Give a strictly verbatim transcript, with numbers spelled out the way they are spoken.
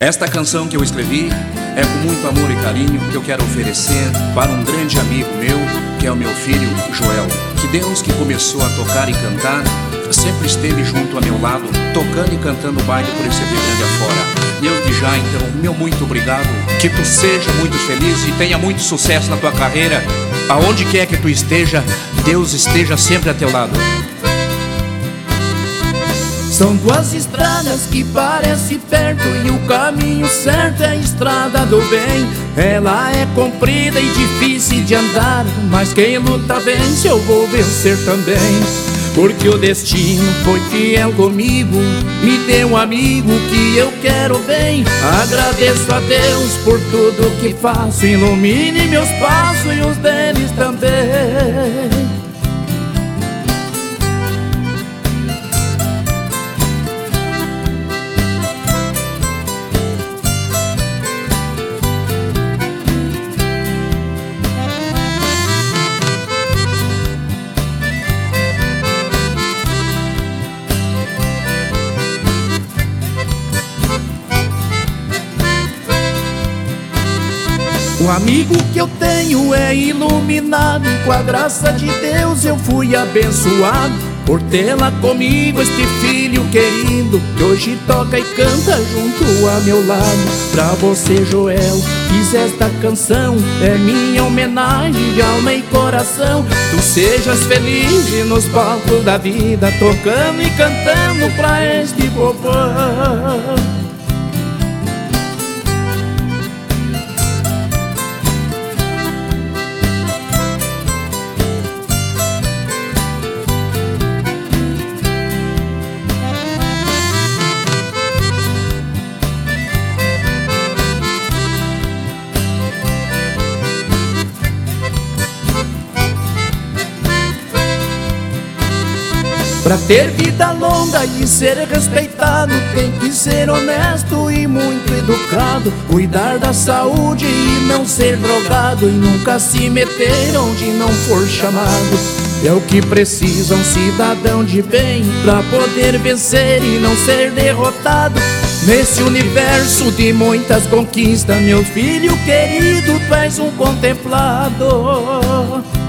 Esta canção que eu escrevi é com muito amor e carinho que eu quero oferecer para um grande amigo meu, que é o meu filho Joel. Que Deus, que começou a tocar e cantar, sempre esteve junto a meu lado, tocando e cantando baile por esse Rio Grande afora. E eu de já, então, meu muito obrigado. Que tu seja muito feliz e tenha muito sucesso na tua carreira. Aonde quer que tu esteja, Deus esteja sempre a teu lado. São duas estradas que parecem perto e o caminho certo é a estrada do bem. Ela é comprida e difícil de andar, mas quem luta vence, eu vou vencer também. Porque o destino foi fiel comigo, me deu um amigo que eu quero bem. Agradeço a Deus por tudo que faço, ilumine meus passos e os deles também. O amigo que eu tenho é iluminado, com a graça de Deus eu fui abençoado por tê-la comigo, este filho querido, que hoje toca e canta junto a meu lado. Pra você, Joel, fiz esta canção, é minha homenagem de alma e coração. Tu sejas feliz nos palcos da vida, tocando e cantando pra este povão. Pra ter vida longa e ser respeitado, tem que ser honesto e muito educado, cuidar da saúde e não ser drogado, e nunca se meter onde não for chamado. É o que precisa um cidadão de bem, pra poder vencer e não ser derrotado. Nesse universo de muitas conquistas, meu filho querido, tu és um contemplado.